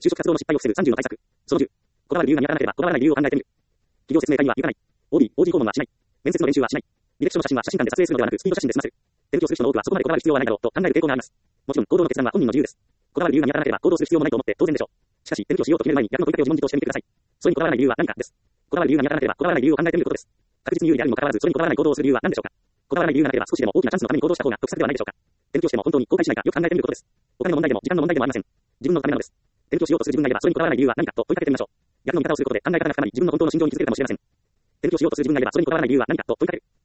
就職活動の失敗を防ぐ30の対策。その10。こだわる理由が見当たらなければ、こだわらない理由を考えてみる。企業説明会には行かない。OB、OG 訪問はしない。面接の練習はしない。履歴書の写真は写真館で撮影するのではなく、スピード写真で済ませる。勉強する人の多くはそこまでこだわる必要はないだろうと考える傾向があります。もちろん、行動の決断は本人の自由です。こだわる理由が見当たらなければ行動する必要もないと思って当然でしょう。しかし、勉強しようと決める前に逆の問いかけを自問自答してみてください。それにこだわらない理由は何かです。こだわる理由が見当たらなければ、こだわらない理由を考えてみることです。確実に有利であるにもかかわらず、それにこだわらない行動をする理由は何でしょうか。こだわらない理由がなければ少しでも大きなチャンスのために行動した方が得策ではないでしょうか。勉強しても本当に後悔しないかよく考えてみることです。お金の問題でも時間の問題でもありません。自分のためなのです。勉強しようとする自分がいれば、それにこだわらない理由は何かと問いかけてみましょう。逆の見方をすることで考え方が深まり、自分の本当の心情に気づけるかもしれません。勉強しようとする自分がいれば、それにこだわらない理由は何かと問いかける。